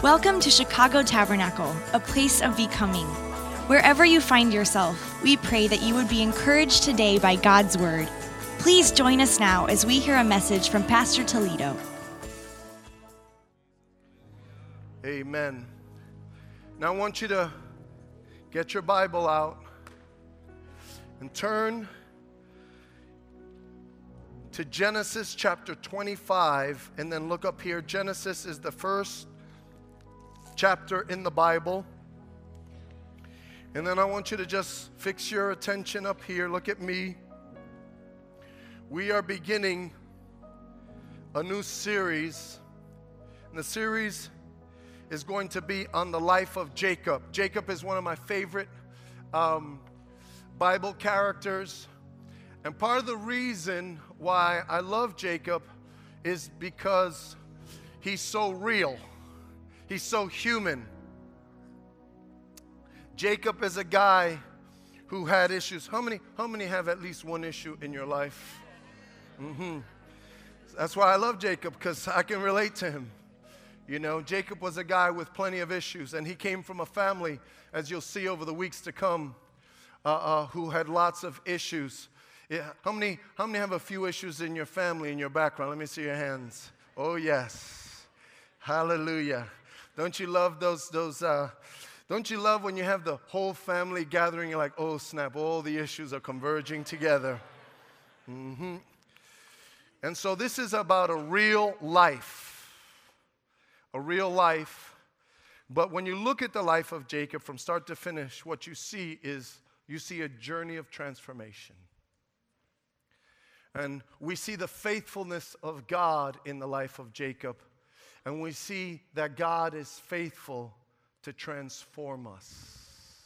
Welcome to Chicago Tabernacle, a place of becoming. Wherever you find yourself, we pray that you would be encouraged today by God's Word. Please join us now as we hear a message from Pastor Toledo. Amen. Now I want you to get your Bible out and turn to Genesis chapter 25, and then look up here. Genesis is the first chapter in the Bible. And then I want you to just fix your attention up here. Look at me. We are beginning a new series. And the series is going to be on the life of Jacob. Jacob is one of my favorite Bible characters. And part of the reason why I love Jacob is because he's so real. He's so human. Jacob is a guy who had issues. How many have at least one issue in your life? That's why I love Jacob, because I can relate to him. You know, Jacob was a guy with plenty of issues, and he came from a family, as you'll see over the weeks to come, who had lots of issues. Yeah. How many have a few issues in your family, in your background? Let me see your hands. Oh, yes. Hallelujah. Don't you love those don't you love when you have the whole family gathering, you're like, oh, snap, all the issues are converging together. And so this is about a real life. A real life. But when you look at the life of Jacob from start to finish, what you see is you see a journey of transformation. And we see the faithfulness of God in the life of Jacob. And we see that God is faithful to transform us.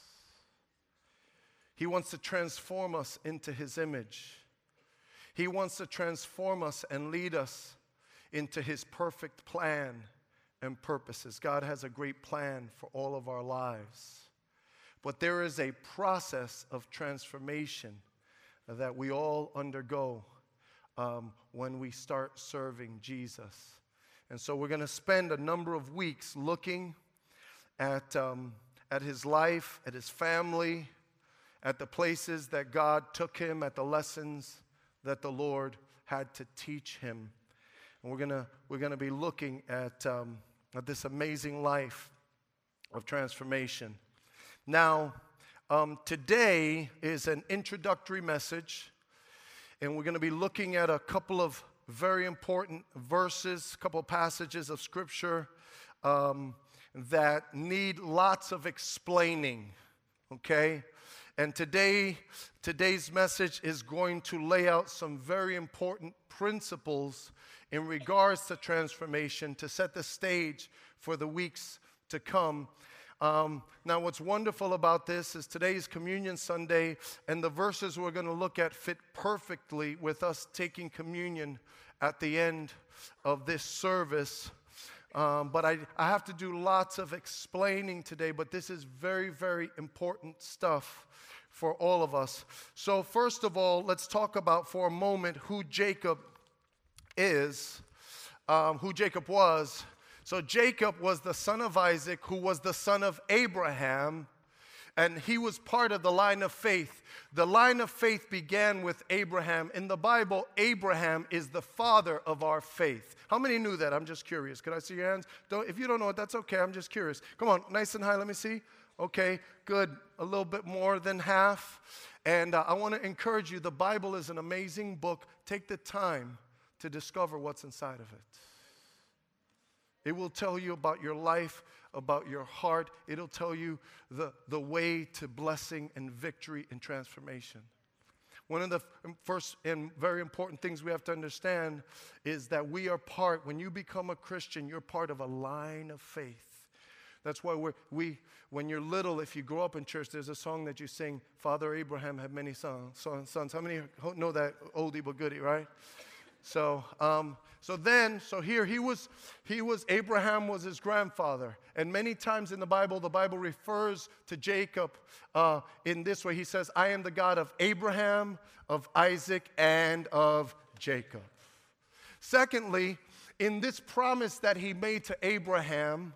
He wants to transform us into His image. He wants to transform us and lead us into His perfect plan and purposes. God has a great plan for all of our lives. But there is a process of transformation that we all undergo when we start serving Jesus. And so we're going to spend a number of weeks looking at his life, at his family, at the places that God took him, at the lessons that the Lord had to teach him. And we're gonna be looking at this amazing life of transformation. Now, today is an introductory message, and we're going to be looking at a couple of very important verses, a couple of passages of Scripture that need lots of explaining, okay? And today's message is going to lay out some very important principles in regards to transformation to set the stage for the weeks to come. Now, what's wonderful about this is today's Communion Sunday, and the verses we're going to look at fit perfectly with us taking communion at the end of this service. But I have to do lots of explaining today, but this is very, very important stuff for all of us. So first of all, let's talk about for a moment who Jacob is, who Jacob was. So Jacob was the son of Isaac, who was the son of Abraham, and he was part of the line of faith. The line of faith began with Abraham. In the Bible, Abraham is the father of our faith. How many knew that? I'm just curious. Can I see your hands? If you don't know it, that's okay. I'm just curious. Come on, nice and high. Let me see. Okay, good. A little bit more than half. And I want to encourage you, the Bible is an amazing book. Take the time to discover what's inside of it. It will tell you about your life, about your heart. It'll tell you the way to blessing and victory and transformation. One of the first and very important things we have to understand is that we are part, when you become a Christian, you're part of a line of faith. That's why when you're little, if you grow up in church, there's a song that you sing, Father Abraham had many sons. How many know that oldie but goodie, right? So here he was, Abraham was his grandfather. And many times in the Bible refers to Jacob in this way. He says, I am the God of Abraham, of Isaac, and of Jacob. Secondly, in this promise that he made to Abraham,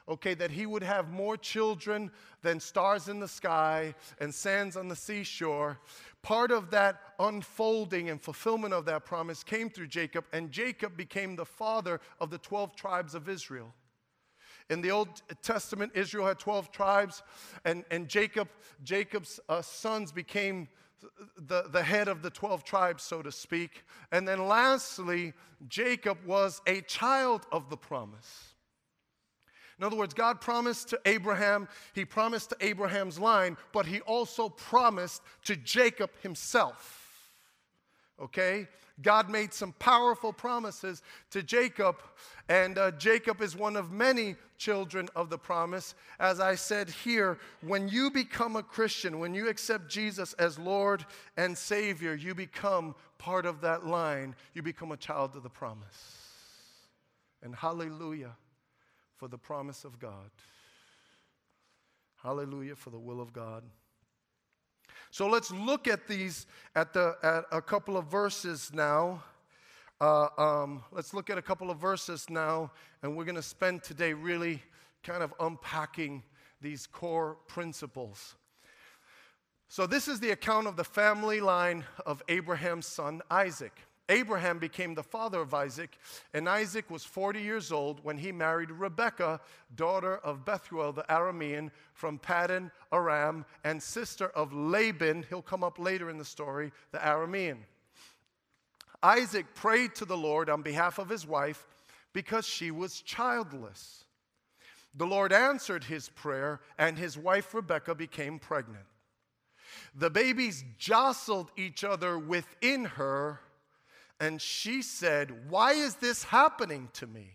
okay, that he would have more children than stars in the sky and sands on the seashore. Part of that unfolding and fulfillment of that promise came through Jacob, and Jacob became the father of the 12 tribes of Israel. In the Old Testament, Israel had 12 tribes, and Jacob's sons became the head of the 12 tribes, so to speak. And then lastly, Jacob was a child of the promise. In other words, God promised to Abraham, he promised to Abraham's line, but he also promised to Jacob himself. Okay? God made some powerful promises to Jacob, and Jacob is one of many children of the promise. As I said here, when you become a Christian, when you accept Jesus as Lord and Savior, you become part of that line. You become a child of the promise. And hallelujah for the promise of God. Hallelujah for the will of God. So let's look at these, at a couple of verses now. Let's look at a couple of verses now, and we're going to spend today really kind of unpacking these core principles. So this is the account of the family line of Abraham's son Isaac. Abraham became the father of Isaac, and Isaac was 40 years old when he married Rebekah, daughter of Bethuel the Aramean from Paddan Aram, and sister of Laban, he'll come up later in the story, the Aramean. Isaac prayed to the Lord on behalf of his wife because she was childless. The Lord answered his prayer, and his wife Rebekah became pregnant. The babies jostled each other within her, and she said, "Why is this happening to me?"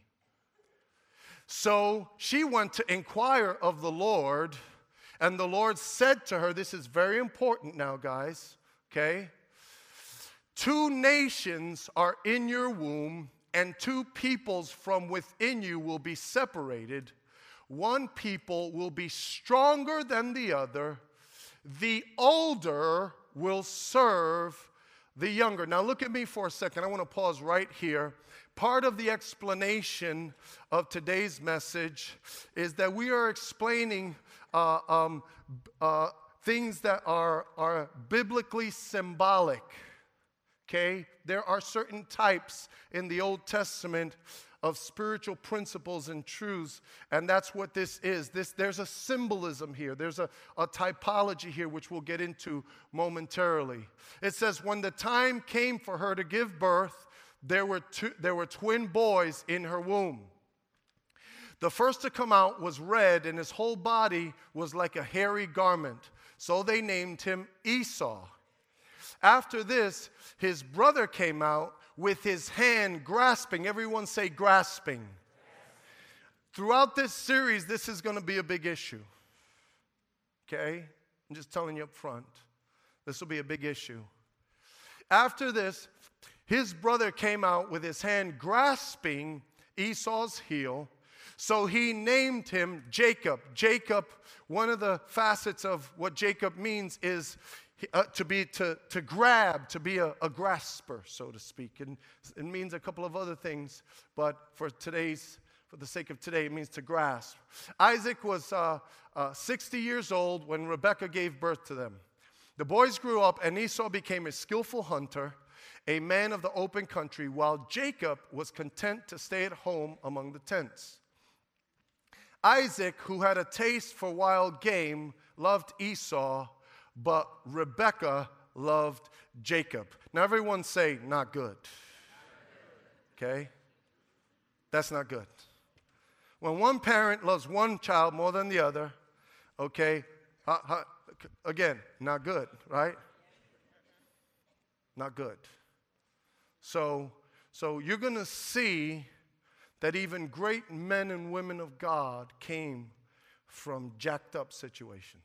So she went to inquire of the Lord, and the Lord said to her, this is very important now, guys, okay? 2 nations are in your womb, and 2 peoples from within you will be separated. One people will be stronger than the other. The older will serve the younger. Now look at me for a second. I want to pause right here. Part of the explanation of today's message is that we are explaining things that are biblically symbolic. Okay? There are certain types in the Old Testament of spiritual principles and truths, and that's what this is. There's a symbolism here. There's a typology here, which we'll get into momentarily. It says, when the time came for her to give birth, there were twin boys in her womb. The first to come out was red, and his whole body was like a hairy garment. So they named him Esau. After this, his brother came out with his hand grasping. Everyone say grasping. Throughout this series, this is going to be a big issue. Okay? I'm just telling you up front. This will be a big issue. After this, his brother came out with his hand grasping Esau's heel. So he named him Jacob. Jacob, one of the facets of what Jacob means is to grab, to be a grasper, so to speak. And it means a couple of other things, but for the sake of today, it means to grasp. Isaac was 60 years old when Rebekah gave birth to them. The boys grew up, and Esau became a skillful hunter, a man of the open country, while Jacob was content to stay at home among the tents. Isaac, who had a taste for wild game, loved Esau, but Rebekah loved Jacob. Now everyone say, not good. Okay? That's not good. When one parent loves one child more than the other, okay, again, not good, right? Not good. So you're going to see that even great men and women of God came from jacked up situations.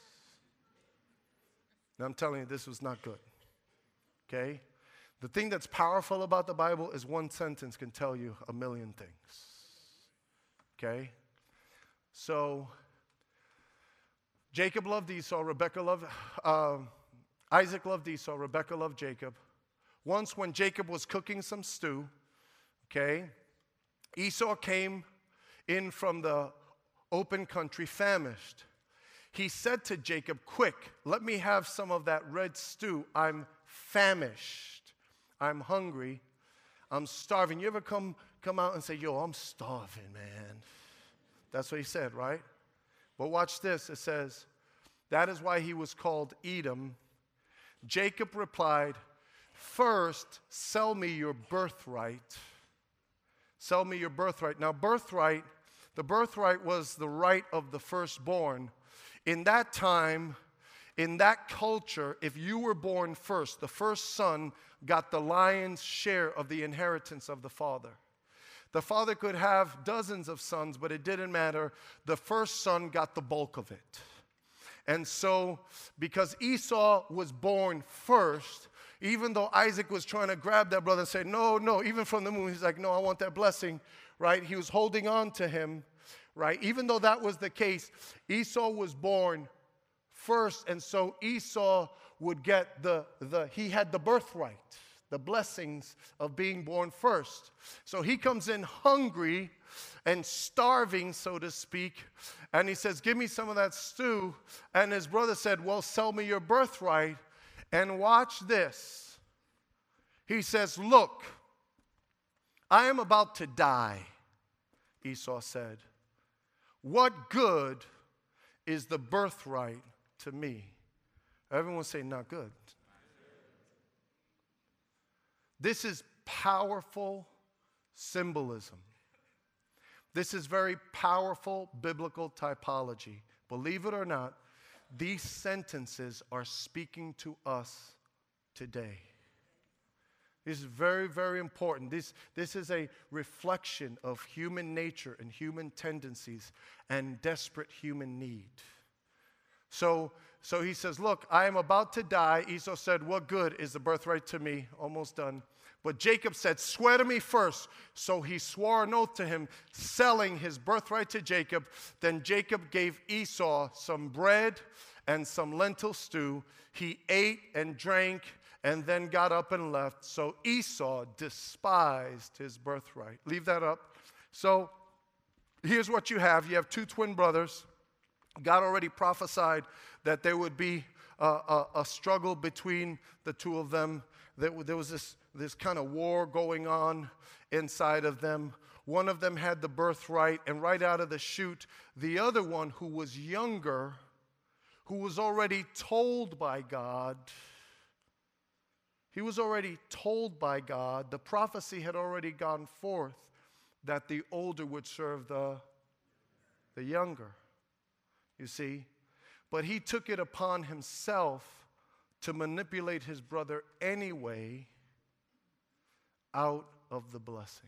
Now, I'm telling you, this was not good, okay? The thing that's powerful about the Bible is one sentence can tell you a million things, okay? So, Jacob loved Esau, Isaac loved Esau, Rebekah loved Jacob. Once when Jacob was cooking some stew, okay, Esau came in from the open country, famished. He said to Jacob, quick, let me have some of that red stew. I'm famished. I'm hungry. I'm starving. You ever come out and say, yo, I'm starving, man? That's what he said, right? But watch this. It says, that is why he was called Edom. Jacob replied, first, sell me your birthright. Sell me your birthright. Now, the birthright was the right of the firstborn. In that time, in that culture, if you were born first, the first son got the lion's share of the inheritance of the father. The father could have dozens of sons, but it didn't matter. The first son got the bulk of it. And so, because Esau was born first, even though Isaac was trying to grab that brother and say, no, even from the moon, he's like, no, I want that blessing, right? He was holding on to him, right? Even though that was the case, Esau was born first, and so Esau would get he had the birthright, the blessings of being born first. So he comes in hungry and starving, so to speak, and he says, give me some of that stew. And his brother said, well, sell me your birthright. And watch this. He says, look, I am about to die, Esau said. What good is the birthright to me? Everyone say, not good. This is powerful symbolism. This is very powerful biblical typology. Believe it or not, these sentences are speaking to us today. This is very, very important. This is a reflection of human nature and human tendencies and desperate human need. So he says, look, I am about to die. Esau said, what good is the birthright to me? Almost done. But Jacob said, swear to me first. So he swore an oath to him, selling his birthright to Jacob. Then Jacob gave Esau some bread and some lentil stew. He ate and drank and then got up and left. So Esau despised his birthright. Leave that up. So here's what you have. You have two twin brothers. God already prophesied that there would be a struggle between the two of them. There was this kind of war going on inside of them. One of them had the birthright, and right out of the chute, the other one, who was younger, who was already told by God, the prophecy had already gone forth that the older would serve the younger, you see. But he took it upon himself to manipulate his brother anyway out of the blessing.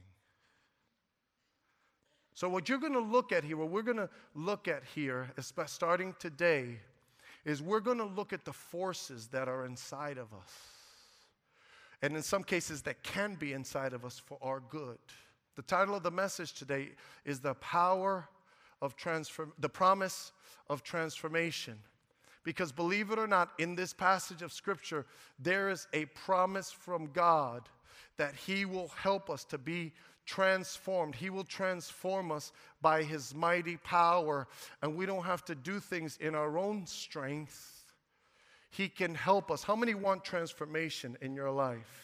So what you're going to look at here, what we're going to look at here, starting today, is we're going to look at the forces that are inside of us. And in some cases that can be inside of us for our good. The title of the message today is the promise of transformation. Because believe it or not, in this passage of Scripture, there is a promise from God that He will help us to be transformed. He will transform us by His mighty power, and we don't have to do things in our own strength. He can help us. How many want transformation in your life?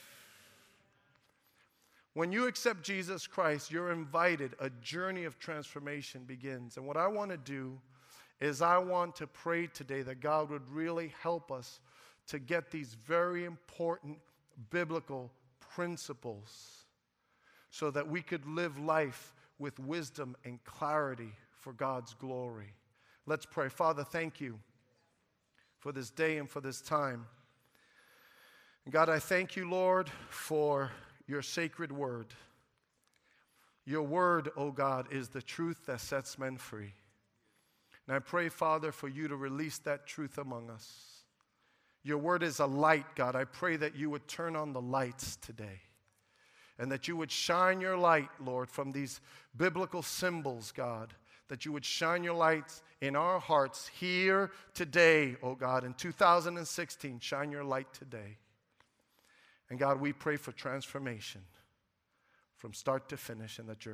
When you accept Jesus Christ, you're invited. A journey of transformation begins. And what I want to do is I want to pray today that God would really help us to get these very important biblical principles so that we could live life with wisdom and clarity for God's glory. Let's pray. Father, thank you for this day and for this time. God, I thank you, Lord, for your sacred word. Your word, oh God, is the truth that sets men free. And I pray, Father, for you to release that truth among us. Your word is a light, God. I pray that you would turn on the lights today and that you would shine your light, Lord, from these biblical symbols, God, that you would shine your lights in our hearts here today, oh God, in 2016. Shine your light today. And God, we pray for transformation from start to finish, and that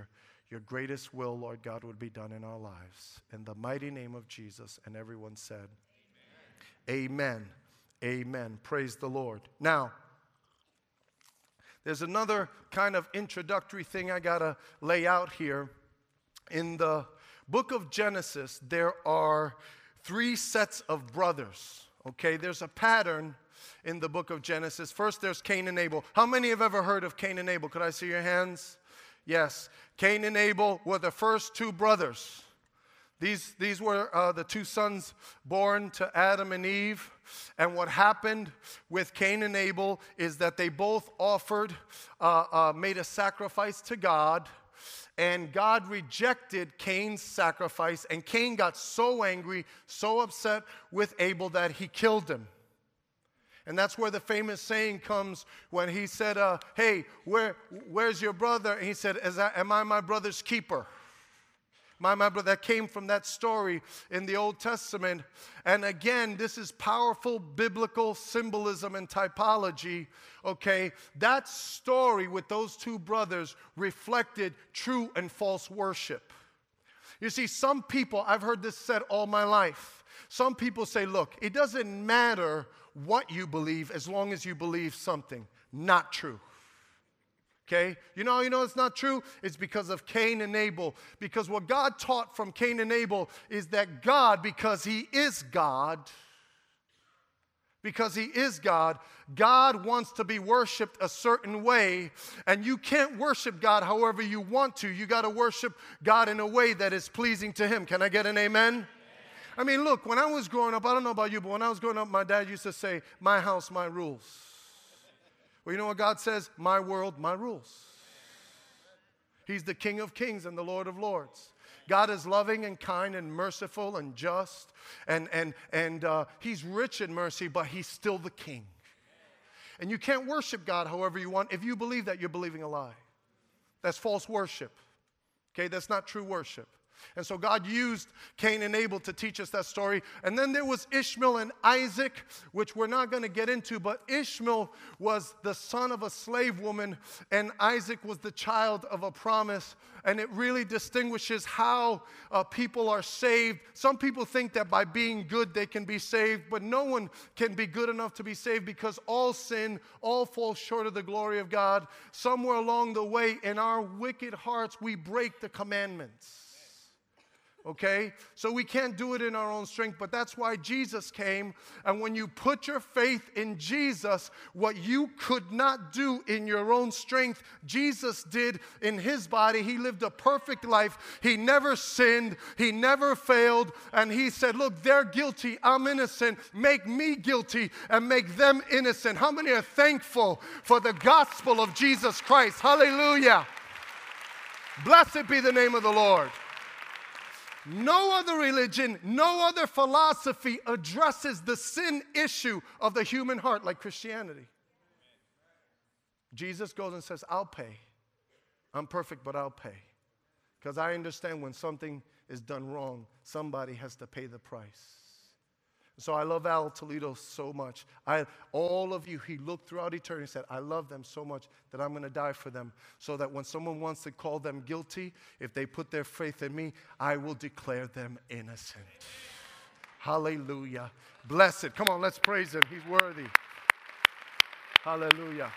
your greatest will, Lord God, would be done in our lives. In the mighty name of Jesus. And everyone said, Amen. Amen. Praise the Lord. Now, there's another kind of introductory thing I got to lay out here. In the book of Genesis, there are 3 sets of brothers. Okay, there's a pattern in the book of Genesis. First, there's Cain and Abel. How many have ever heard of Cain and Abel? Could I see your hands? Yes. Cain and Abel were the first 2 brothers. These were the 2 sons born to Adam and Eve. And what happened with Cain and Abel is that they both made a sacrifice to God. And God rejected Cain's sacrifice. And Cain got so angry, so upset with Abel that he killed him. And that's where the famous saying comes when he said, hey, where's your brother? And he said, am I my brother's keeper? My brother. That came from that story in the Old Testament. And again, this is powerful biblical symbolism and typology. Okay, that story with those 2 brothers reflected true and false worship. You see, some people, I've heard this said all my life. Some people say, look, it doesn't matter what you believe as long as you believe something. Not true. Okay? You know it's not true? It's because of Cain and Abel. Because what God taught from Cain and Abel is that God, because He is God, God wants to be worshiped a certain way, and you can't worship God however you want to. You got to worship God in a way that is pleasing to Him. Can I get an amen? I mean, look, when I was growing up, I don't know about you, but when I was growing up, my dad used to say, my house, my rules. Well, you know what God says? My world, my rules. He's the King of kings and the Lord of lords. God is loving and kind and merciful and just, and He's rich in mercy, but He's still the King. And you can't worship God however you want. If you believe that, you're believing a lie. That's false worship. Okay, that's not true worship. And so God used Cain and Abel to teach us that story. And then there was Ishmael and Isaac, which we're not going to get into, but Ishmael was the son of a slave woman, and Isaac was the child of a promise. And it really distinguishes how people are saved. Some people think that by being good they can be saved, but no one can be good enough to be saved because all sin, all fall short of the glory of God. Somewhere along the way in our wicked hearts we break the commandments. Okay? So we can't do it in our own strength, but that's why Jesus came. And when you put your faith in Jesus, what you could not do in your own strength, Jesus did in His body. He lived a perfect life. He never sinned. He never failed. And He said, look, they're guilty. I'm innocent. Make me guilty and make them innocent. How many are thankful for the gospel of Jesus Christ? Hallelujah. Blessed be the name of the Lord. No other religion, no other philosophy addresses the sin issue of the human heart like Christianity. Jesus goes and says, I'll pay. I'm perfect, but I'll pay. Because I understand when something is done wrong, somebody has to pay the price. So I love Al Toledo so much. All of you, he looked throughout eternity and said, I love them so much that I'm going to die for them, so that when someone wants to call them guilty, if they put their faith in me, I will declare them innocent. Hallelujah. Blessed. Come on, let's praise Him. He's worthy. Hallelujah.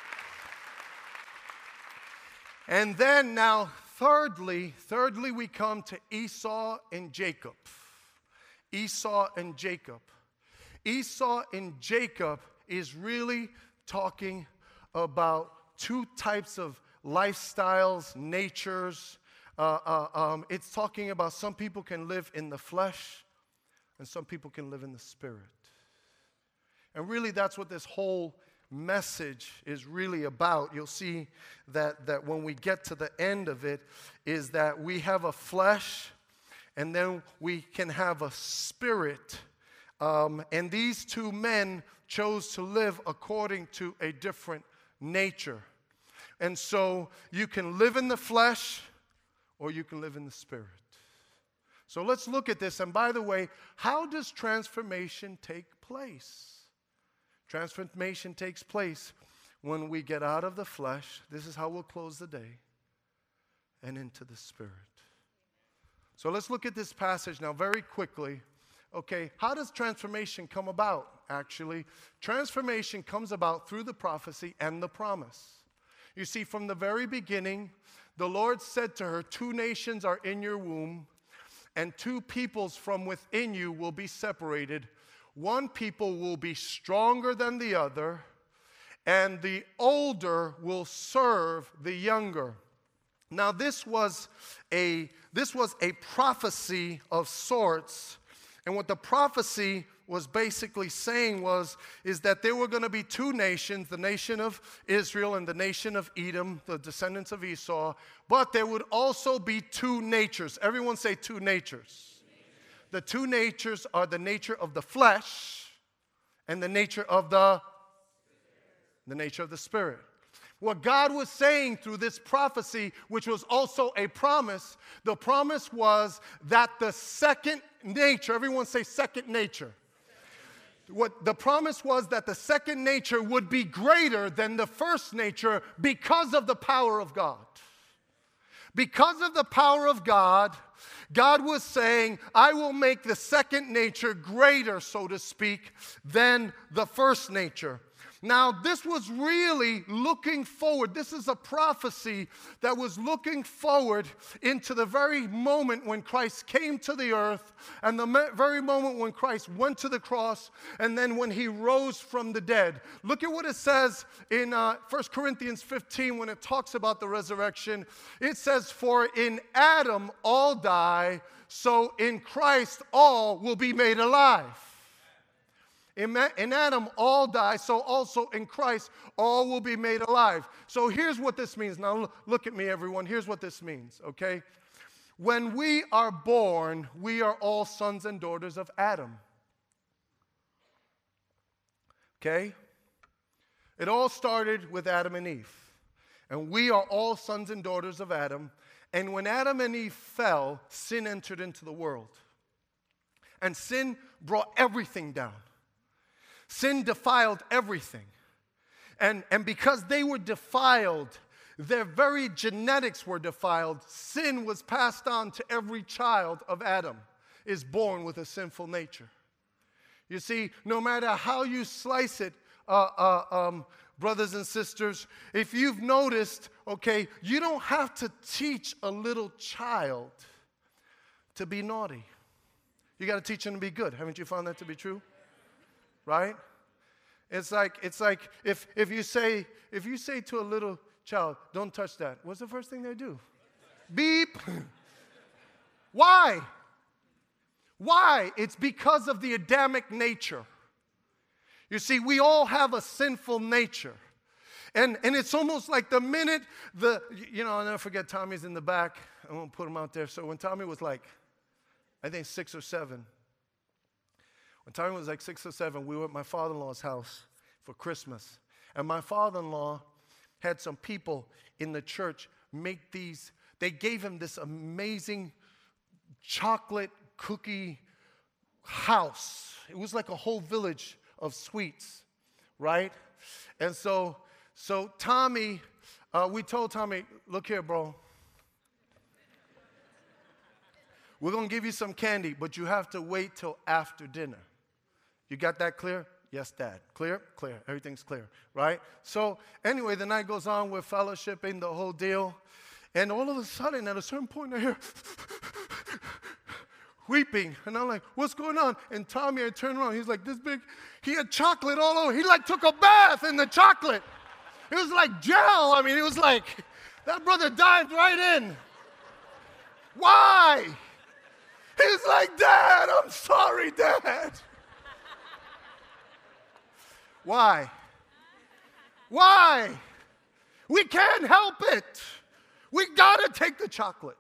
And then now, thirdly, we come to Esau and Jacob. Esau and Jacob. Esau and Jacob is really talking about 2 types of lifestyles, natures. It's talking about some people can live in the flesh and some people can live in the spirit. And really that's what this whole message is really about. You'll see that when we get to the end of it is that we have a flesh and then we can have a spirit. And these 2 men chose to live according to a different nature. And so you can live in the flesh or you can live in the spirit. So let's look at this. And by the way, how does transformation take place? Transformation takes place when we get out of the flesh. This is how we'll close the day. and into the Spirit. So let's look at this passage now very quickly. Okay, how does transformation come about, actually? Transformation comes about through the prophecy and the promise. You see, from the very beginning, the Lord said to her, 2 nations are in your womb, and 2 peoples from within you will be separated. 1 people will be stronger than the other, and the older will serve the younger. Now, this was a prophecy of sorts. And what the prophecy was basically saying is that there were going to be 2 nations, the nation of Israel and the nation of Edom, the descendants of Esau, but there would also be 2 natures. Everyone say 2 natures. The 2 natures are the nature of the flesh and the nature of the nature of the Spirit. What God was saying through this prophecy, which was also a promise, the promise was that the second nature, everyone say second nature. What the promise was that the second nature would be greater than the first nature because of the power of God. Because of the power of God, God was saying, I will make the second nature greater, so to speak, than the first nature. Now, this was really looking forward. This is a prophecy that was looking forward into the very moment when Christ came to the earth and the very moment when Christ went to the cross and then when he rose from the dead. Look at what it says in 1 Corinthians 15 when it talks about the resurrection. It says, for in Adam all die, so in Christ all will be made alive. In Adam all die, so also in Christ all will be made alive. So here's what this means. Now look at me, everyone. Here's what this means, okay? When we are born, we are all sons and daughters of Adam. Okay? It all started with Adam and Eve. And we are all sons and daughters of Adam. And when Adam and Eve fell, sin entered into the world. And sin brought everything down. Sin defiled everything. And because they were defiled, their very genetics were defiled. Sin was passed on to every child of Adam, is born with a sinful nature. You see, no matter how you slice it, brothers and sisters, if you've noticed, okay, you don't have to teach a little child to be naughty. You got to teach them to be good. Haven't you found that to be true? Right? It's like if you say to a little child, don't touch that, what's the first thing they do? Beep. Why? Why? It's because of the Adamic nature. You see, we all have a sinful nature. And it's almost like the minute I'll never forget, Tommy's in the back. I won't put him out there. So when Tommy was like, I think 6 or 7, when Tommy was like 6 or 7, we were at my father-in-law's house for Christmas. And my father-in-law had some people in the church make these, they gave him this amazing chocolate cookie house. It was like a whole village of sweets, right? And so Tommy, we told Tommy, look here, bro. We're going to give you some candy, but you have to wait till after dinner. You got that clear? Yes, Dad. Clear? Clear. Everything's clear, right? So anyway, the night goes on. We're fellowshipping, the whole deal. And all of a sudden, at a certain point, I hear weeping. And I'm like, what's going on? And Tommy, I turn around. He's like this big. He had chocolate all over. He like took a bath in the chocolate. It was like gel. I mean, it was like, that brother dived right in. Why? He's like, Dad, I'm sorry, Dad. Why? Why? We can't help it. We gotta take the chocolate.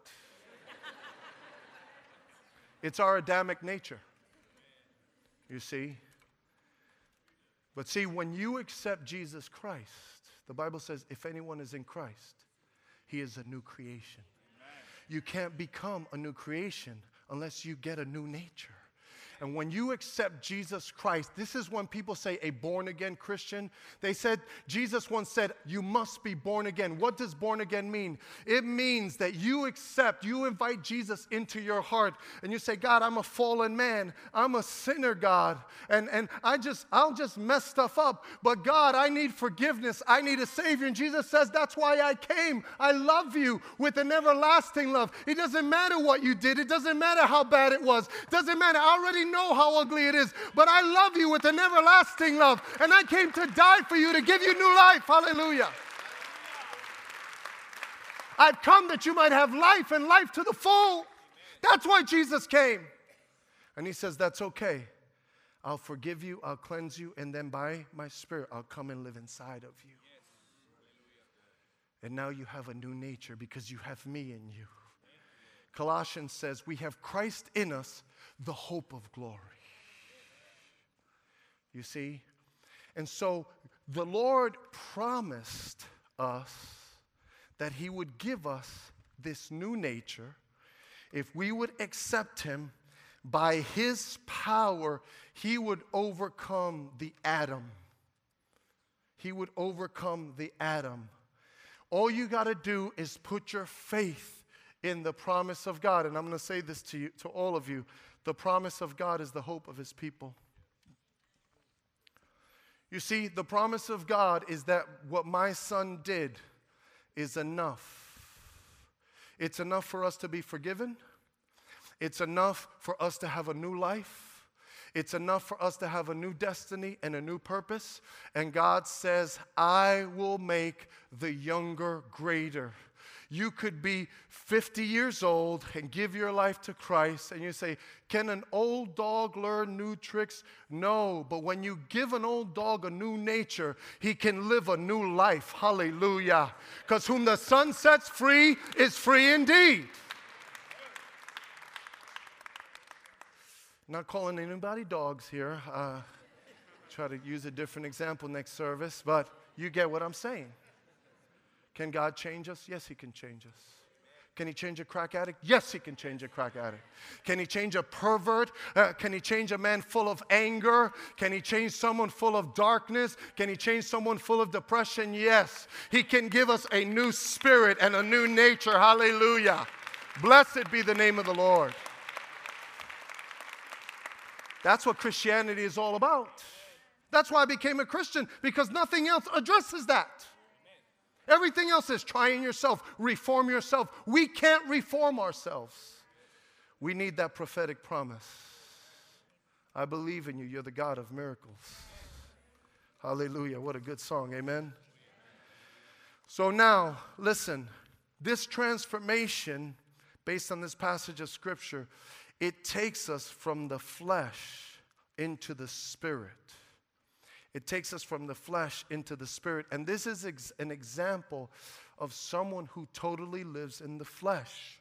It's our Adamic nature, you see. But see, when you accept Jesus Christ, the Bible says, if anyone is in Christ, he is a new creation. You can't become a new creation unless you get a new nature. And when you accept Jesus Christ, this is when people say a born-again Christian. They said, Jesus once said, you must be born again. What does born again mean? It means that you invite Jesus into your heart, and you say, God, I'm a fallen man. I'm a sinner, God. And I'll just mess stuff up. But God, I need forgiveness. I need a Savior. And Jesus says, that's why I came. I love you with an everlasting love. It doesn't matter what you did. It doesn't matter how bad it was. It doesn't matter. I already know how ugly it is. But I love you with an everlasting love. And I came to die for you, to give you new life. Hallelujah. I've come that you might have life and life to the full. That's why Jesus came. And he says, that's okay. I'll forgive you, I'll cleanse you, and then by my Spirit, I'll come and live inside of you. And now you have a new nature because you have me in you. Colossians says, we have Christ in us, the hope of glory. You see? And so the Lord promised us that he would give us this new nature if we would accept him. By his power, he would overcome the Adam. He would overcome the Adam. All you got to do is put your faith in the promise of God. And I'm going to say this to you, to all of you. The promise of God is the hope of his people. You see, the promise of God is that what my son did is enough. It's enough for us to be forgiven. It's enough for us to have a new life. It's enough for us to have a new destiny and a new purpose. And God says, I will make the younger greater. You could be 50 years old and give your life to Christ. And you say, can an old dog learn new tricks? No. But when you give an old dog a new nature, he can live a new life. Hallelujah. Because whom the Son sets free is free indeed. Not calling anybody dogs here. Try to use a different example next service, but you get what I'm saying. Can God change us? Yes, he can change us. Can he change a crack addict? Yes, he can change a crack addict. Can he change a pervert? Can he change a man full of anger? Can he change someone full of darkness? Can he change someone full of depression? Yes. He can give us a new spirit and a new nature. Hallelujah. Blessed be the name of the Lord. That's what Christianity is all about. That's why I became a Christian, because nothing else addresses that. Everything else is trying yourself, reform yourself. We can't reform ourselves. We need that prophetic promise. I believe in you. You're the God of miracles. Hallelujah. What a good song. Amen. So now, listen. This transformation, based on this passage of Scripture, it takes us from the flesh into the Spirit. It takes us from the flesh into the Spirit. And this is an example of someone who totally lives in the flesh.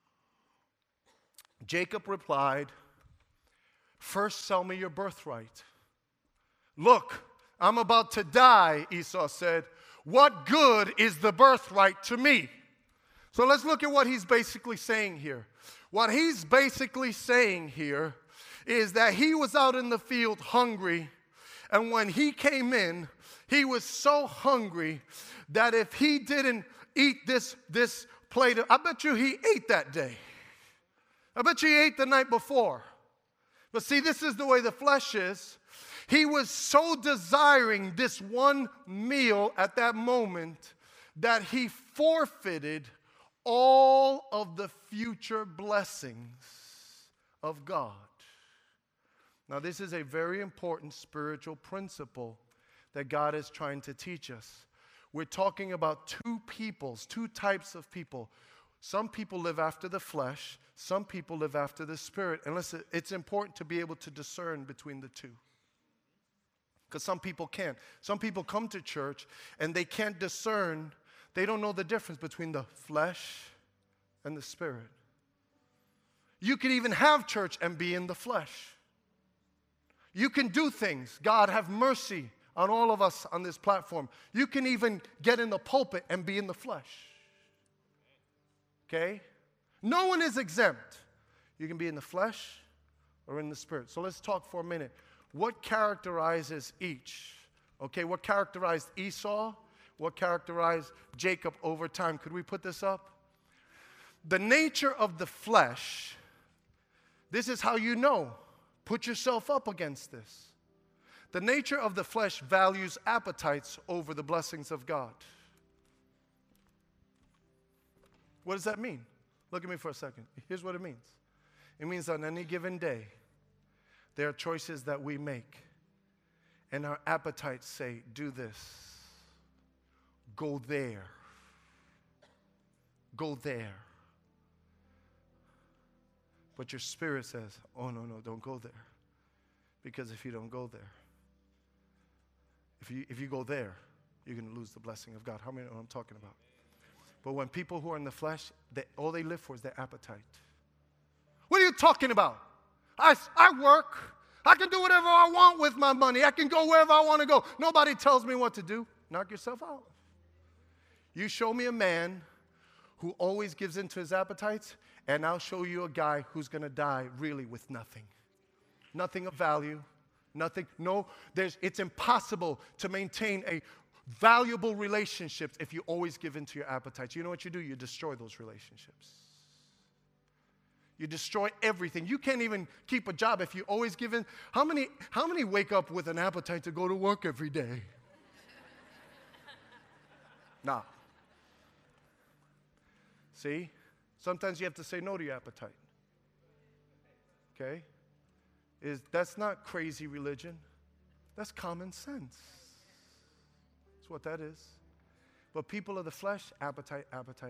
Jacob replied, first sell me your birthright. Look, I'm about to die, Esau said. What good is the birthright to me? So let's look at what he's basically saying here. What he's basically saying here is that he was out in the field hungry, and when he came in, he was so hungry that if he didn't eat this plate, I bet you he ate that day. I bet you he ate the night before. But see, this is the way the flesh is. He was so desiring this one meal at that moment that he forfeited all of the future blessings of God. Now, this is a very important spiritual principle that God is trying to teach us. We're talking about two types of people. Some people live after the flesh. Some people live after the Spirit. And listen, it's important to be able to discern between the two. Because some people can't. Some people come to church and they can't discern. They don't know the difference between the flesh and the Spirit. You can even have church and be in the flesh. You can do things. God have mercy on all of us on this platform. You can even get in the pulpit and be in the flesh. Okay? No one is exempt. You can be in the flesh or in the spirit. So let's talk for a minute. What characterizes each? Okay, what characterized Esau? What characterized Jacob over time? Could we put this up? The nature of the flesh, this is how you know. Put yourself up against this. The nature of the flesh values appetites over the blessings of God. What does that mean? Look at me for a second. Here's what it means. It means on any given day, there are choices that we make, and our appetites say, do this, go there, go there. But your spirit says, oh, no, don't go there. Because if you don't go there, if you go there, you're going to lose the blessing of God. How many know what I'm talking about? But when people who are in the flesh, all they live for is their appetite. What are you talking about? I work. I can do whatever I want with my money. I can go wherever I want to go. Nobody tells me what to do. Knock yourself out. You show me a man who always gives in to his appetites, and I'll show you a guy who's going to die really with nothing. Nothing of value. Nothing. No, it's impossible to maintain a valuable relationships if you always give in to your appetites. You know what you do? You destroy those relationships. You destroy everything. You can't even keep a job if you always give in. How many wake up with an appetite to go to work every day? Nah. See? Sometimes you have to say no to your appetite. Okay? That's not crazy religion. That's common sense. That's what that is. But people of the flesh, appetite.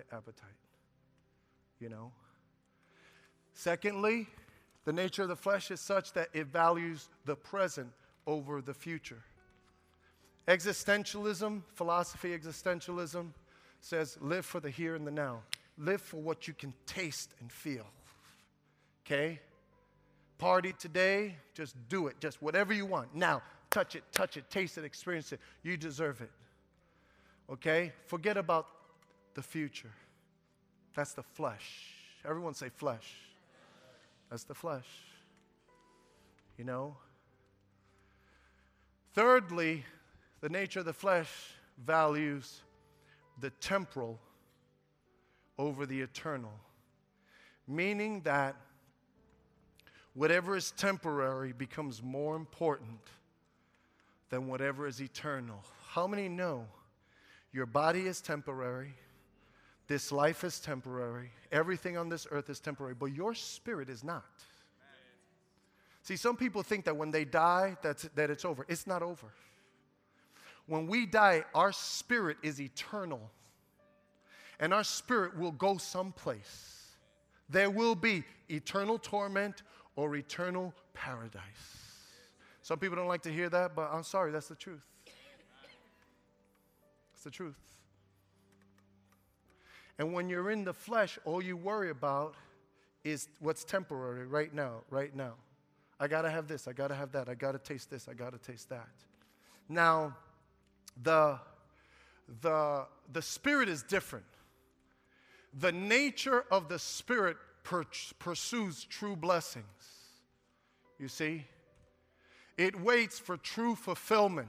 You know? Secondly, the nature of the flesh is such that it values the present over the future. Existentialism, philosophy existentialism, says live for the here and the now. Live for what you can taste and feel. Okay? Party today, just do it. Just whatever you want. Now, touch it, taste it, experience it. You deserve it. Okay? Forget about the future. That's the flesh. Everyone say flesh. That's the flesh. You know? Thirdly, the nature of the flesh values the temporal over the eternal. Meaning that whatever is temporary becomes more important than whatever is eternal. How many know your body is temporary? This life is temporary. Everything on this earth is temporary, but your spirit is not. See, some people think that when they die, that it's over. It's not over. When we die, our spirit is eternal. And our spirit will go someplace. There will be eternal torment or eternal paradise. Some people don't like to hear that, but I'm sorry, that's the truth. It's the truth. And when you're in the flesh, all you worry about is what's temporary right now. I got to have this, I got to have that, I got to taste this, I got to taste that. Now, the spirit is different. The nature of the spirit pursues true blessings. You see? It waits for true fulfillment.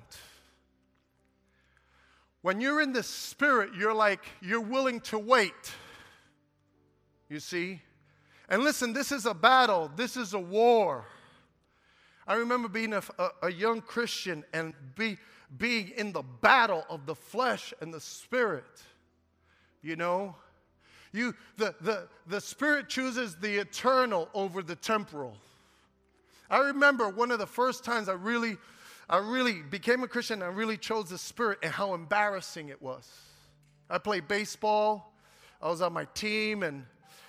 When you're in the spirit, you're willing to wait. You see? And listen, this is a battle. This is a war. I remember being a young Christian and being in the battle of the flesh and the spirit. You know? The spirit chooses the eternal over the temporal. I remember one of the first times I really became a Christian, I really chose the spirit, and how embarrassing it was. I played baseball. I was on my team, and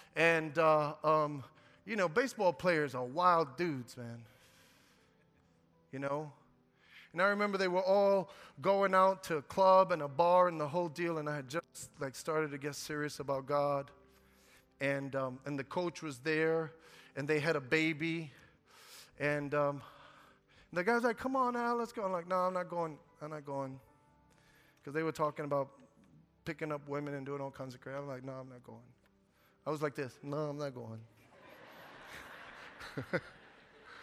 baseball players are wild dudes, man. You know? And I remember they were all going out to a club and a bar and the whole deal, and I had just started to get serious about God. And the coach was there, and they had a baby. And the guy's like, come on, Al, let's go. I'm like, no, I'm not going. Because they were talking about picking up women and doing all kinds of crap. I'm like, no, I'm not going. I was like this, no, I'm not going.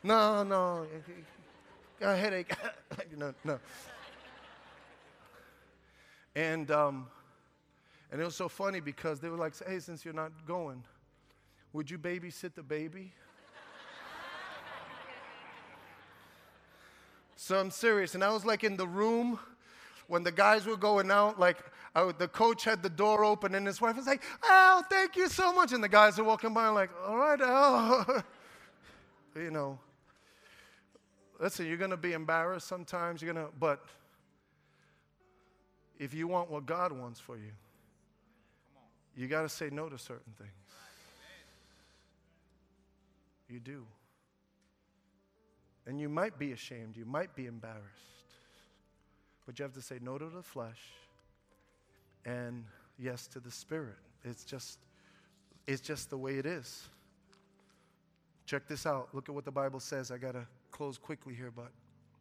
No. Got a headache. No. And it was so funny because they were like, hey, since you're not going, would you babysit the baby? So I'm serious. And I was like in the room when the guys were going out, like the coach had the door open and his wife was like, Al, thank you so much. And the guys are walking by like, all right, Al. You know, listen, you're going to be embarrassed sometimes. But if you want what God wants for you, you got to say no to certain things. You do. And you might be ashamed. You might be embarrassed. But you have to say no to the flesh and yes to the Spirit. It's just the way it is. Check this out. Look at what the Bible says. I got to close quickly here, but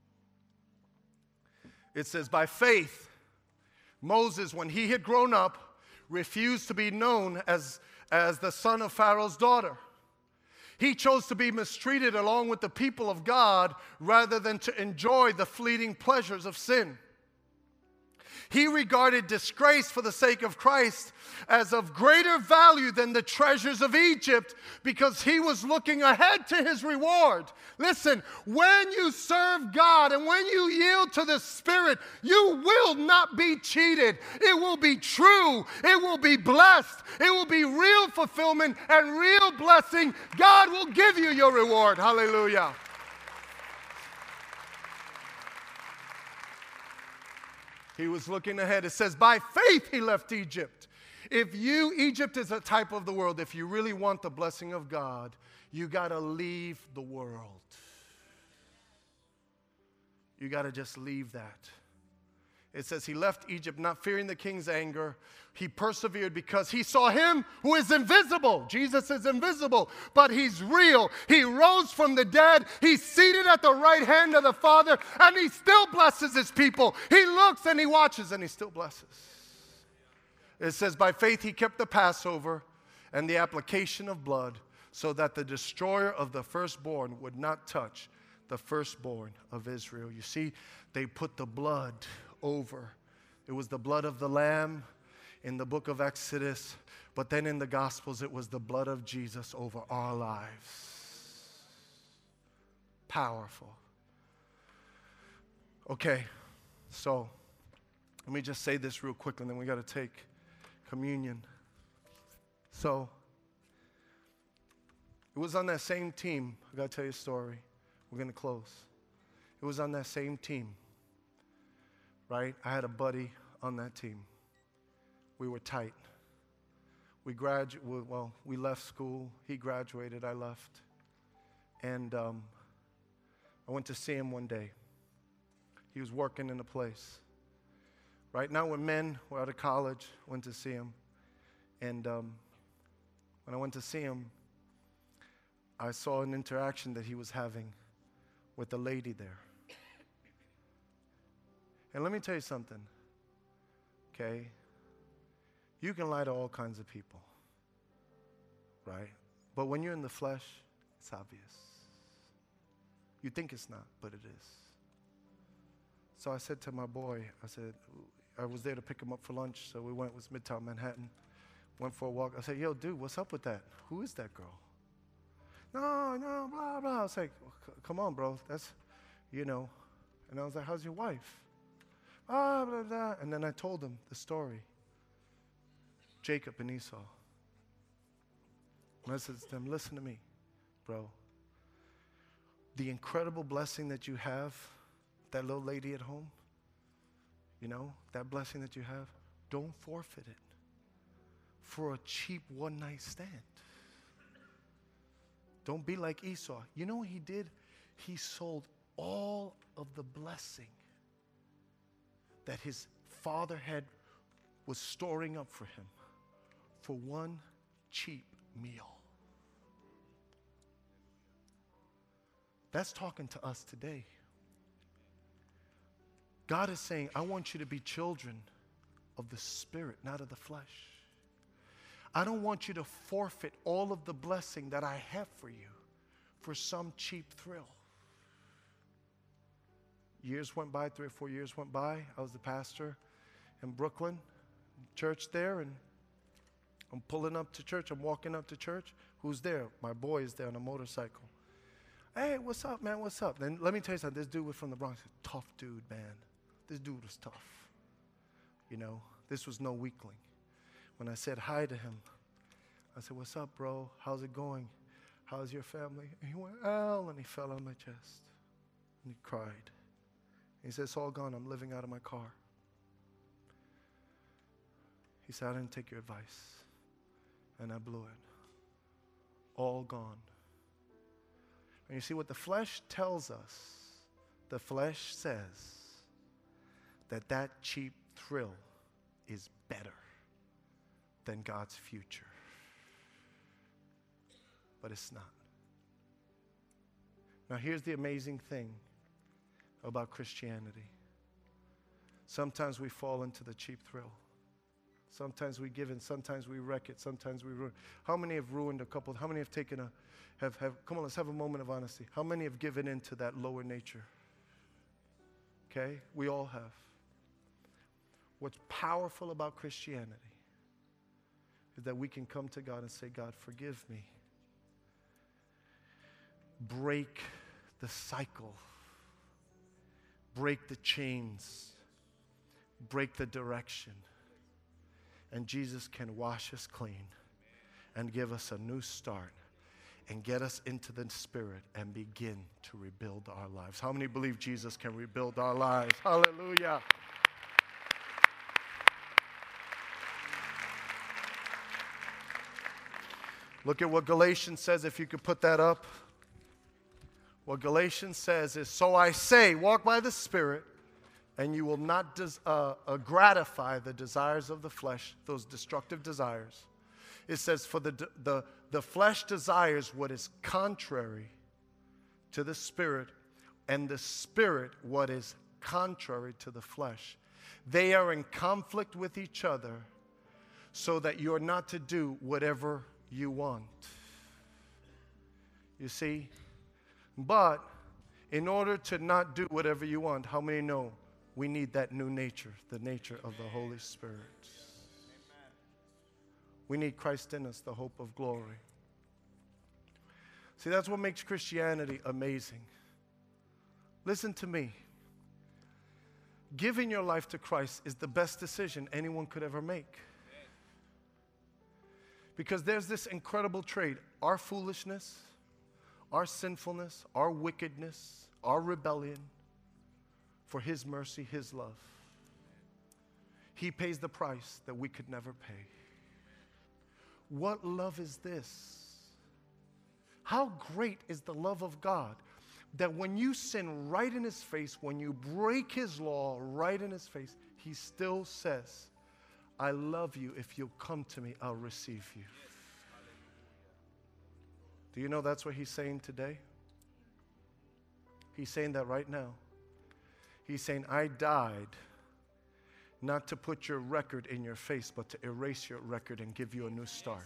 it says, by faith, Moses, when he had grown up, refused to be known as the son of Pharaoh's daughter. He chose to be mistreated along with the people of God rather than to enjoy the fleeting pleasures of sin. He regarded disgrace for the sake of Christ as of greater value than the treasures of Egypt because he was looking ahead to his reward. Listen, when you serve God and when you yield to the Spirit, you will not be cheated. It will be true. It will be blessed. It will be real fulfillment and real blessing. God will give you your reward. Hallelujah. He was looking ahead. It says, by faith he left Egypt. Egypt is a type of the world. If you really want the blessing of God, you got to leave the world. You got to just leave that. It says he left Egypt not fearing the king's anger. He persevered because he saw him who is invisible. Jesus is invisible, but he's real. He rose from the dead. He's seated at the right hand of the Father, and he still blesses his people. He looks and he watches, and he still blesses. It says, by faith he kept the Passover and the application of blood so that the destroyer of the firstborn would not touch the firstborn of Israel. You see, they put the blood over. It was the blood of the Lamb in the book of Exodus, but then in the Gospels it was the blood of Jesus over our lives. Powerful. Okay, so let me just say this real quick and then we got to take communion. So it was on that same team. I got to tell you a story. We're going to close. It was on that same team. Right? I had a buddy on that team. We were tight. We left school. He graduated. I left. And I went to see him one day. He was working in a place. Right now, when men were out of college, went to see him. And when I went to see him, I saw an interaction that he was having with a lady there. And let me tell you something, okay? You can lie to all kinds of people, right? But when you're in the flesh, it's obvious. You think it's not, but it is. So I said to my boy, I was there to pick him up for lunch, so we went, it was Midtown Manhattan, went for a walk. I said, yo, dude, what's up with that? Who is that girl? No, blah, blah. I was like, come on, bro, that's, And I was like, how's your wife? Blah, blah, blah. And then I told him the story. Jacob and Esau. And I said to them, listen to me, bro. The incredible blessing that you have, that little lady at home, that blessing that you have, don't forfeit it for a cheap one-night stand. Don't be like Esau. You know what he did? He sold all of the blessing that his father was storing up for him for one cheap meal. That's talking to us today. God is saying, I want you to be children of the Spirit, not of the flesh. I don't want you to forfeit all of the blessing that I have for you for some cheap thrill. Years went by, 3 or 4 years went by. I was the pastor in Brooklyn, church there, and I'm pulling up to church. I'm walking up to church. Who's there? My boy is there on a motorcycle. Hey, what's up, man? What's up? Then let me tell you something. This dude was from the Bronx. Tough dude, man. This dude was tough. You know, this was no weakling. When I said hi to him, I said, what's up, bro? How's it going? How's your family? And he went, Al, and he fell on my chest. And he cried. He said, it's all gone. I'm living out of my car. He said, I didn't take your advice. And I blew it. All gone. And you see what the flesh tells us, the flesh says that cheap thrill is better than God's future. But it's not. Now here's the amazing thing about Christianity. Sometimes we fall into the cheap thrill. Sometimes we give in, sometimes we wreck it, sometimes we ruin. How many have ruined a couple? How many have taken come on, let's have a moment of honesty. How many have given in to that lower nature? Okay, we all have. What's powerful about Christianity is that we can come to God and say, God, forgive me. Break the cycle. Break the chains. Break the direction. And Jesus can wash us clean and give us a new start and get us into the Spirit and begin to rebuild our lives. How many believe Jesus can rebuild our lives? Hallelujah. Look at what Galatians says, if you could put that up. What Galatians says is, so I say, walk by the Spirit, and you will not gratify the desires of the flesh, those destructive desires. It says, for the flesh desires what is contrary to the Spirit, and the Spirit what is contrary to the flesh. They are in conflict with each other, so that you are not to do whatever you want. You see? But in order to not do whatever you want, how many know we need that new nature, the nature of the Holy Spirit? We need Christ in us, the hope of glory. See, that's what makes Christianity amazing. Listen to me. Giving your life to Christ is the best decision anyone could ever make. Because there's this incredible trait, our foolishness, our sinfulness, our wickedness, our rebellion, for His mercy, His love. He pays the price that we could never pay. What love is this? How great is the love of God that when you sin right in His face, when you break His law right in His face, He still says, I love you. If you'll come to me, I'll receive you. Do you know that's what He's saying today? He's saying that right now. He's saying, I died not to put your record in your face, but to erase your record and give you a new start.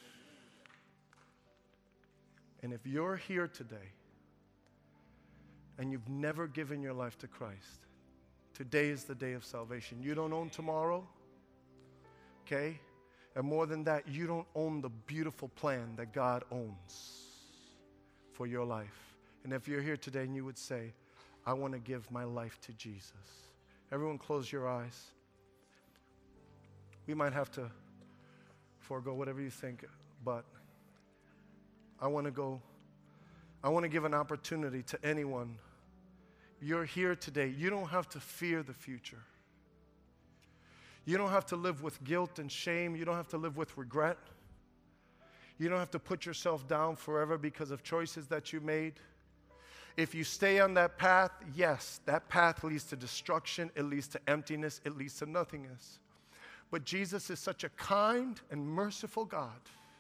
And if you're here today and you've never given your life to Christ, today is the day of salvation. You don't own tomorrow, okay? And more than that, you don't own the beautiful plan that God owns for your life. And if you're here today and you would say, I want to give my life to Jesus. Everyone close your eyes. We might have to forego whatever you think, but I want to give an opportunity to anyone. You're here today. You don't have to fear the future. You don't have to live with guilt and shame. You don't have to live with regret. You don't have to put yourself down forever because of choices that you made. If you stay on that path, yes, that path leads to destruction. It leads to emptiness. It leads to nothingness. But Jesus is such a kind and merciful God,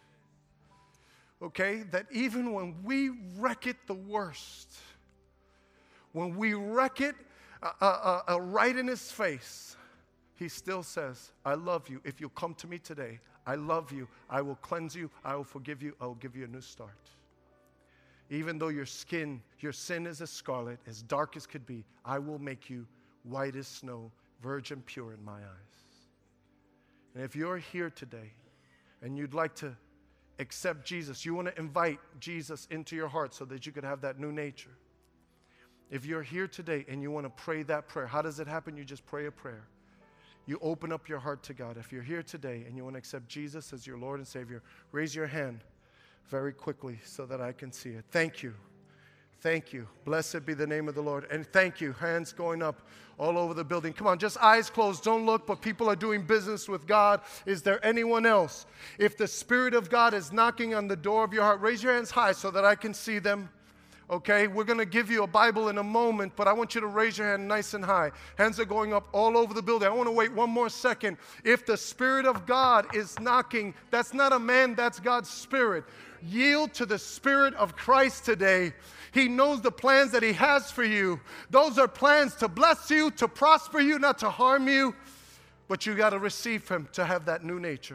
okay, that even when we wreck it the worst, when we wreck it right in His face, He still says, I love you. If you'll come to me today, I love you. I will cleanse you. I will forgive you. I will give you a new start. Even though your sin is as scarlet, as dark as could be, I will make you white as snow, virgin pure in my eyes. And if you're here today and you'd like to accept Jesus, you want to invite Jesus into your heart so that you could have that new nature. If you're here today and you want to pray that prayer, how does it happen? You just pray a prayer. You open up your heart to God. If you're here today and you want to accept Jesus as your Lord and Savior, raise your hand very quickly so that I can see it. Thank you. Thank you. Blessed be the name of the Lord. And thank you. Hands going up all over the building. Come on, just eyes closed. Don't look, but people are doing business with God. Is there anyone else? If the Spirit of God is knocking on the door of your heart, raise your hands high so that I can see them. Okay, we're going to give you a Bible in a moment, but I want you to raise your hand nice and high. Hands are going up all over the building. I want to wait one more second. If the Spirit of God is knocking, that's not a man, that's God's Spirit. Yield to the Spirit of Christ today. He knows the plans that He has for you. Those are plans to bless you, to prosper you, not to harm you. But you got to receive Him to have that new nature.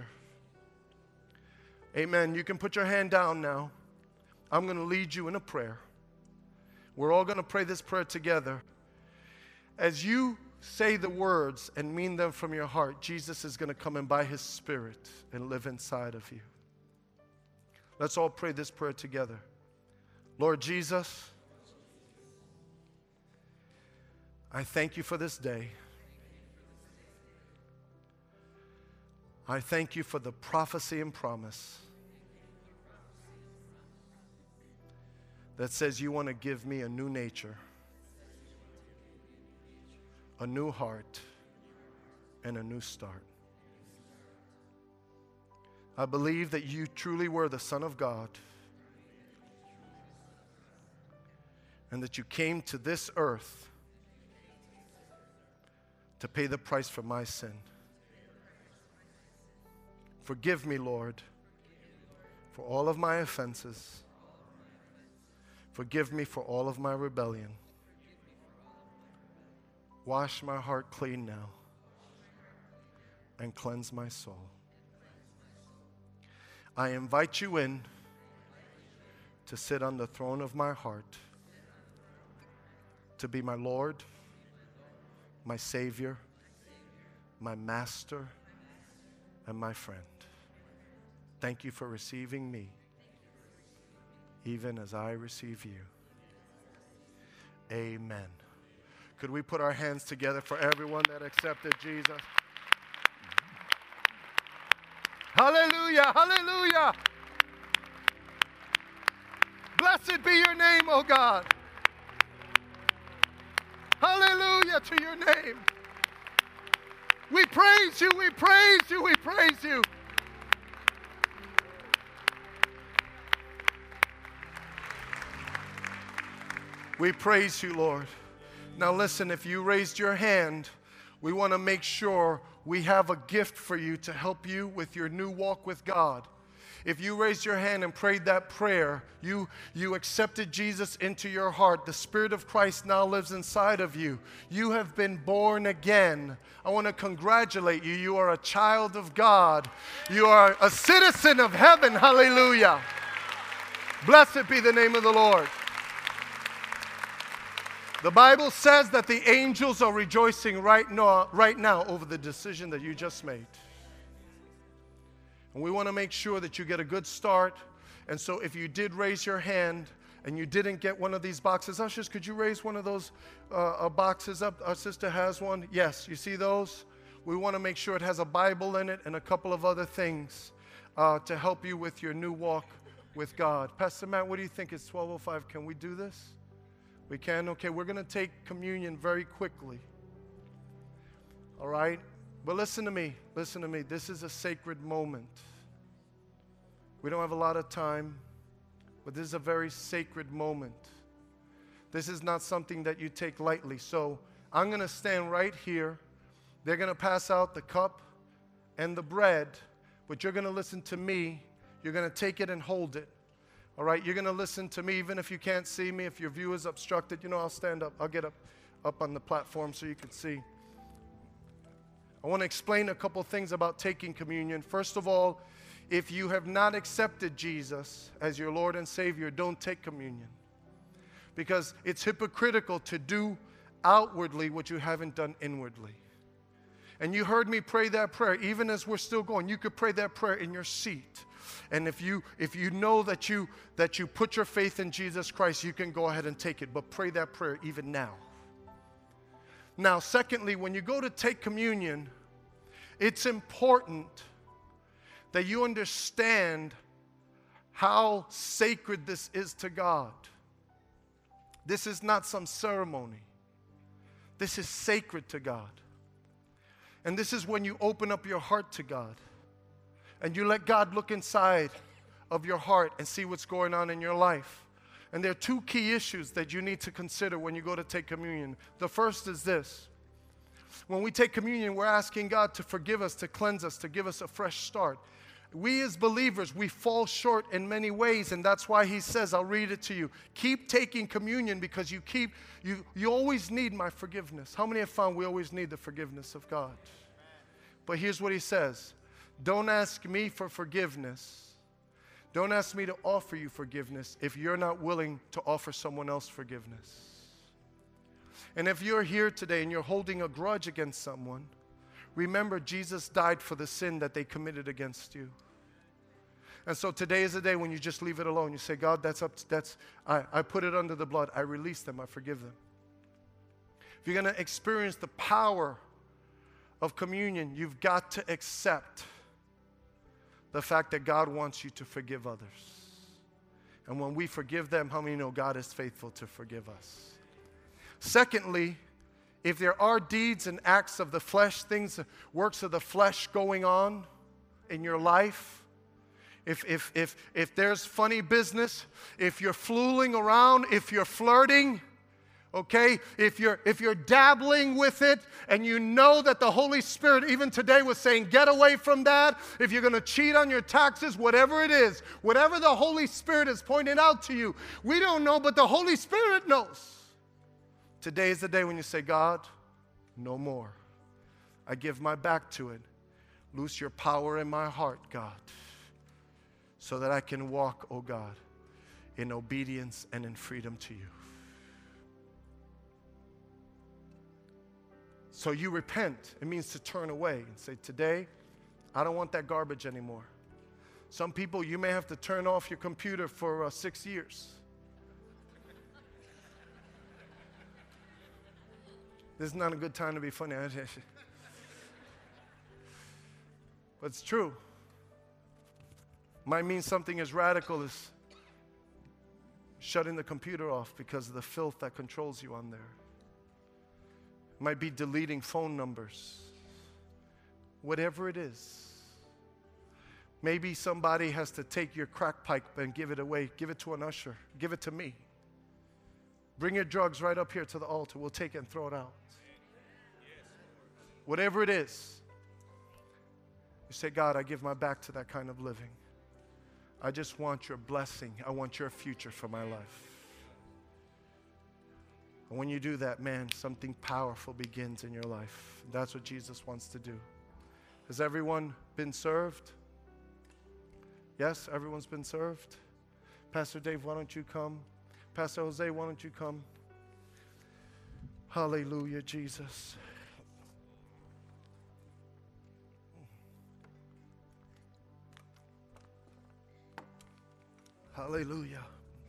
Amen. You can put your hand down now. I'm going to lead you in a prayer. We're all going to pray this prayer together. As you say the words and mean them from your heart, Jesus is going to come in by His Spirit and live inside of you. Let's all pray this prayer together. Lord Jesus, I thank you for this day. I thank you for the prophecy and promise that says you want to give me a new nature, a new heart, and a new start. I believe that you truly were the Son of God and that you came to this earth to pay the price for my sin. Forgive me, Lord, for all of my offenses. Forgive me for all of my rebellion. Wash my heart clean now and cleanse my soul. I invite you in to sit on the throne of my heart, to be my Lord, my Savior, my Master, and my friend. Thank you for receiving me, even as I receive you. Amen. Could we put our hands together for everyone that accepted Jesus? Hallelujah, hallelujah. Blessed be your name, oh God. Hallelujah to your name. We praise you, we praise you, we praise you. We praise you, Lord. Now listen, if you raised your hand, we want to make sure we have a gift for you to help you with your new walk with God. If you raised your hand and prayed that prayer, you accepted Jesus into your heart. The Spirit of Christ now lives inside of you. You have been born again. I want to congratulate you. You are a child of God. You are a citizen of heaven. Hallelujah. Blessed be the name of the Lord. The Bible says that the angels are rejoicing right now over the decision that you just made. And we want to make sure that you get a good start. And so if you did raise your hand and you didn't get one of these boxes, ushers, could you raise one of those boxes up? Our sister has one. Yes, you see those? We want to make sure it has a Bible in it and a couple of other things to help you with your new walk with God. Pastor Matt, what do you think? It's 12:05. Can we do this? We can? Okay, we're going to take communion very quickly. All right? But listen to me. Listen to me. This is a sacred moment. We don't have a lot of time, but this is a very sacred moment. This is not something that you take lightly. So I'm going to stand right here. They're going to pass out the cup and the bread, but you're going to listen to me. You're going to take it and hold it. All right, you're going to listen to me even if you can't see me. If your view is obstructed, I'll stand up. I'll get up on the platform so you can see. I want to explain a couple things about taking communion. First of all, If you have not accepted Jesus as your Lord and Savior, don't take communion. Because it's hypocritical to do outwardly what you haven't done inwardly. And you heard me pray that prayer. Even as we're still going, you could pray that prayer in your seat. And if you know that you put your faith in Jesus Christ, you can go ahead and take it. But pray that prayer even now. Now, secondly, when you go to take communion, it's important that you understand how sacred this is to God. This is not some ceremony. This is sacred to God. And this is when you open up your heart to God. And you let God look inside of your heart and see what's going on in your life. And there are two key issues that you need to consider when you go to take communion. The first is this. When we take communion, we're asking God to forgive us, to cleanse us, to give us a fresh start. We as believers, we fall short in many ways, and that's why he says, I'll read it to you. Keep taking communion because you always need my forgiveness. How many have found we always need the forgiveness of God? But here's what he says. Don't ask me for forgiveness. Don't ask me to offer you forgiveness if you're not willing to offer someone else forgiveness. And if you're here today and you're holding a grudge against someone, remember, Jesus died for the sin that they committed against you. And so today is the day when you just leave it alone. You say, God, I put it under the blood. I release them. I forgive them. If you're going to experience the power of communion, you've got to accept the fact that God wants you to forgive others. And when we forgive them, how many know God is faithful to forgive us? Secondly, if there are deeds and acts of the flesh, things, works of the flesh going on in your life, if there's funny business, if you're fooling around, if you're flirting, okay, if you're dabbling with it and you know that the Holy Spirit even today was saying, get away from that. If you're going to cheat on your taxes, whatever it is, whatever the Holy Spirit is pointing out to you, we don't know, but the Holy Spirit knows. Today is the day when you say, God, no more. I give my back to it. Loose your power in my heart, God, so that I can walk, oh God, in obedience and in freedom to you. So you repent. It means to turn away and say, today, I don't want that garbage anymore. Some people, you may have to turn off your computer for 6 years. This is not a good time to be funny. But it's true. Might mean something as radical as shutting the computer off because of the filth that controls you on there. It might be deleting phone numbers. Whatever it is. Maybe somebody has to take your crack pipe and give it away. Give it to an usher. Give it to me. Bring your drugs right up here to the altar. We'll take it and throw it out. Whatever it is, you say, God, I give my back to that kind of living. I just want your blessing. I want your future for my life. And when you do that, man, something powerful begins in your life. That's what Jesus wants to do. Has everyone been served? Yes, everyone's been served? Pastor Dave, why don't you come? Pastor Jose, why don't you come? Hallelujah, Jesus. Hallelujah.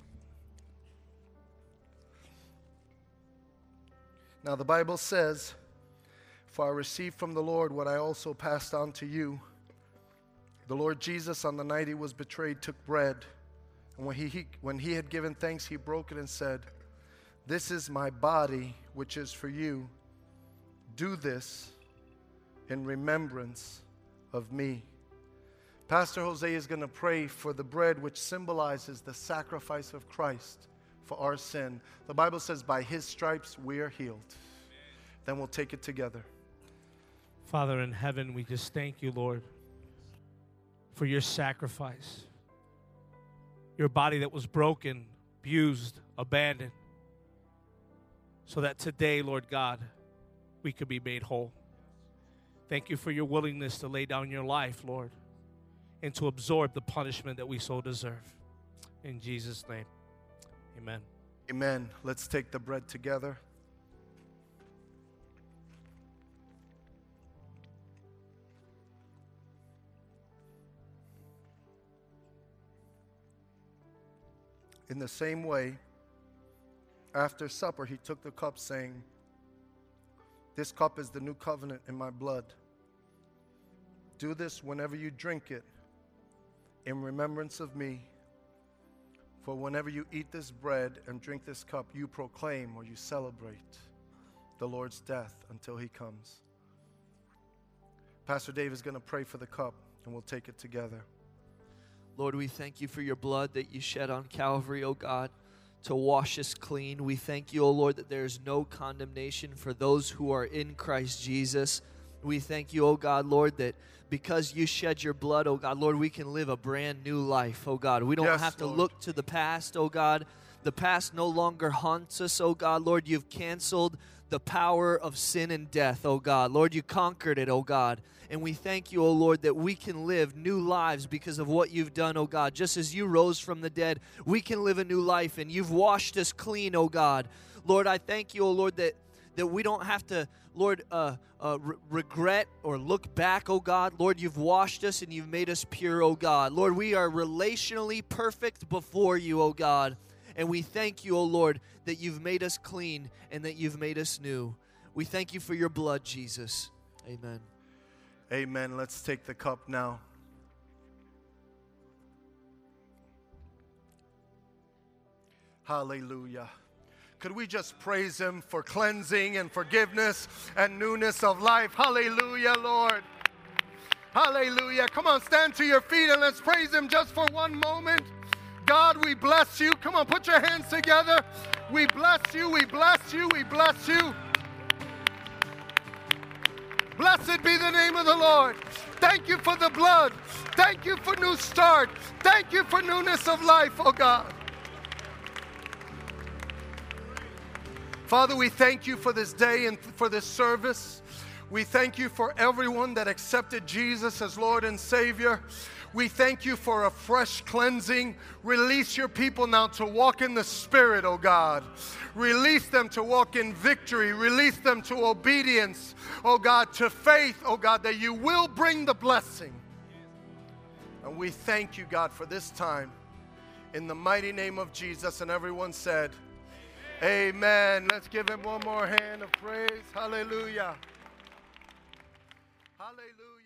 Now the Bible says, for I received from the Lord what I also passed on to you. The Lord Jesus, on the night he was betrayed, took bread. And when he had given thanks, he broke it and said, this is my body, which is for you. Do this in remembrance of me. Pastor Jose is going to pray for the bread, which symbolizes the sacrifice of Christ for our sin. The Bible says, by his stripes we are healed. Then we'll take it together. Father in heaven, we just thank you, Lord, for your sacrifice. Your body that was broken, abused, abandoned, so that today, Lord God, we could be made whole. Thank you for your willingness to lay down your life, Lord, and to absorb the punishment that we so deserve. In Jesus' name, amen. Amen. Let's take the bread together. In the same way, after supper, he took the cup, saying, "This cup is the new covenant in my blood. Do this whenever you drink it in remembrance of me. For whenever you eat this bread and drink this cup, you proclaim or you celebrate the Lord's death until he comes." Pastor Dave is going to pray for the cup, and we'll take it together. Lord, we thank you for your blood that you shed on Calvary, oh God, to wash us clean. We thank you, oh Lord, that there is no condemnation for those who are in Christ Jesus. We thank you, oh God, Lord, that because you shed your blood, oh God, Lord, we can live a brand new life, oh God. We don't have to look to the past, oh God. The past no longer haunts us, oh God. Lord, you've canceled the power of sin and death, oh God. Lord, you conquered it, oh God. And we thank you, oh Lord, that we can live new lives because of what you've done, oh God. Just as you rose from the dead, we can live a new life, and you've washed us clean, oh God. Lord, I thank you, oh Lord, that we don't have to, Lord, regret or look back, oh God. Lord, you've washed us and you've made us pure, oh God. Lord, we are relationally perfect before you, oh God. And we thank you, oh Lord, that you've made us clean and that you've made us new. We thank you for your blood, Jesus. Amen. Amen. Let's take the cup now. Hallelujah. Could we just praise him for cleansing and forgiveness and newness of life? Hallelujah, Lord. Hallelujah. Come on, stand to your feet and let's praise him just for one moment. God, we bless you. Come on, put your hands together. We bless you. We bless you. We bless you. Blessed be the name of the Lord. Thank you for the blood. Thank you for new start. Thank you for newness of life, oh God. Father, we thank you for this day and for this service. We thank you for everyone that accepted Jesus as Lord and Savior. We thank you for a fresh cleansing. Release your people now to walk in the Spirit, oh God. Release them to walk in victory. Release them to obedience, oh God, to faith, oh God, that you will bring the blessing. And we thank you, God, for this time. In the mighty name of Jesus, and everyone said, amen. Let's give him one more hand of praise. Hallelujah. Hallelujah.